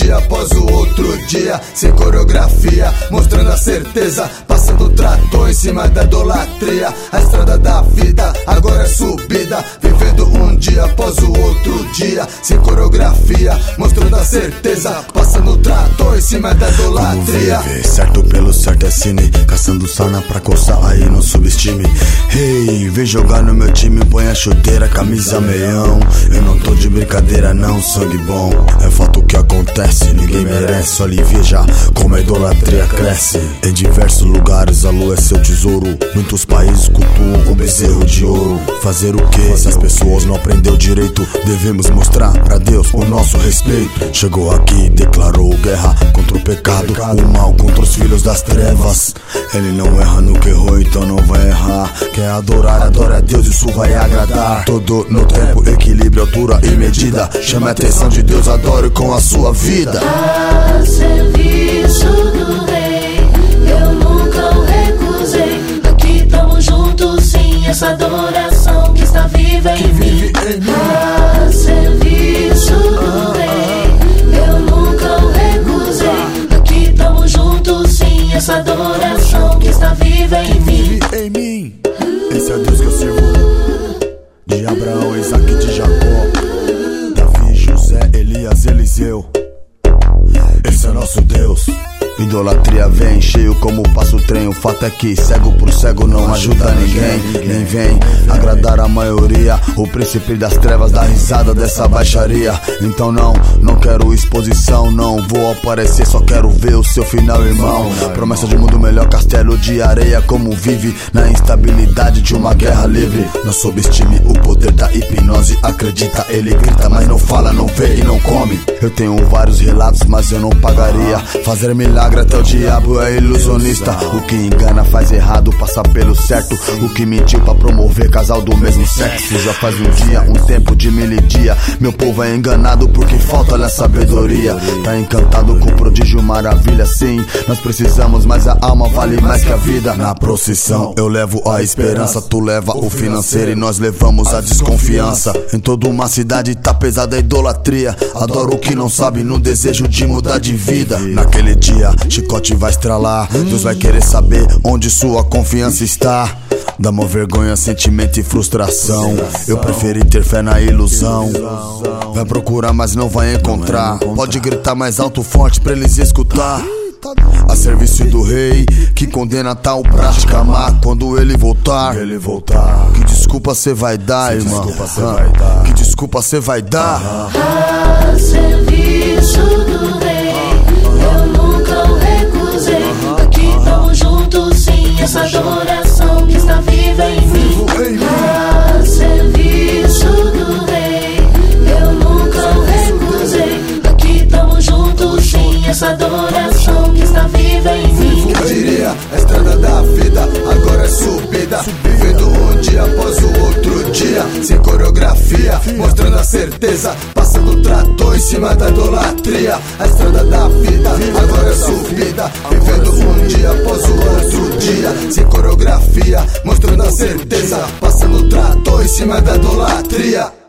dia após o outro dia, sem coreografia, mostrando a certeza, passando trator em cima da idolatria. A estrada da vida agora é subida, vivendo um dia após o outro dia, sem coreografia, mostrando a certeza, passando trator em cima da idolatria. Vamos viver, certo pelo certo é cine, caçando sauna pra coçar, aí não subestime. Hey, vem jogar no meu time, põe a chuteira, camisa meião. Eu não tô de brincadeira não, sangue bom. É fato que acontece, ninguém merece. Olha e veja como a idolatria cresce. Em diversos lugares a lua é seu tesouro. Muitos países cultuam o bezerro de ouro. Fazer o que se as pessoas não aprendeu direito? Devemos mostrar pra Deus o nosso respeito. Chegou aqui e declarou guerra contra o pecado, o mal contra os filhos das trevas. Ele não erra no que errou, então não vai errar. Quer adorar, adora a Deus, isso vai agradar. Todo no tempo, equilíbrio, altura e medida. Chame a atenção de Deus, adore com a sua vida. A serviço do rei, eu nunca o recusei. Aqui tamo juntos sim, essa adoração que está viva em mim. A serviço do rei, eu nunca o recusei. Aqui tamo juntos sim, essa adoração que está viva em mim. Esse é o Deus que eu sirvo, de Abraão, Isaac e de Jacó, Davi, José, Elias, Eliseu. Esse é nosso Deus. Idolatria vem cheio como passa o trem. O fato é que cego por cego não ajuda ninguém. Nem vem agradar a maioria. O príncipe das trevas dá risada dessa baixaria. Então não quero exposição, não vou aparecer, só quero ver o seu final, irmão. Promessa de mundo melhor, castelo de areia. Como vive na instabilidade de uma guerra livre. Não subestime o poder da hipnose. Acredita, ele grita, mas não fala, não vê e não come. Eu tenho vários relatos, mas eu não pagaria. Fazer milagre até o diabo é ilusionista. O que engana faz errado, passa pelo certo. O que mentiu pra promover casal do mesmo sexo. Já faz um dia, um tempo de milidia. Meu povo é enganado porque falta-lhe a sabedoria. Tá encantado com o prodígio, maravilha, sim. Nós precisamos, mas a alma vale mais que a vida. Na procissão eu levo a esperança, tu leva o financeiro e nós levamos a desconfiança. Em toda uma cidade tá pesada a idolatria. Adoro o que não sabe no desejo de mudar de vida. Naquele dia chicote vai estralar, Deus vai querer saber onde sua confiança está. Dá uma vergonha, sentimento e frustração. Eu preferi ter fé na ilusão. Vai procurar, mas não vai encontrar. Pode gritar mais alto, forte pra eles escutar. A serviço do rei, que condena tal prática má. Quando ele voltar, que desculpa cê vai dar, irmão? Que desculpa cê vai dar? A serviço do rei, eu nunca o recusei. Aqui tamo juntos sim, essa adoração que está viva em mim. A serviço do rei, eu nunca o recusei. Aqui tamo juntos sim, essa adoração que está viva em mim. Quem diria, a estrada da vida agora é subida, vivendo um dia após o outro dia, sem coreografia, mostrando a certeza, passando trator em cima da idolatria. A estrada da vida agora é subida, vivendo um dia após o outro dia, sem coreografia, mostrando a certeza, passando trator em cima da idolatria.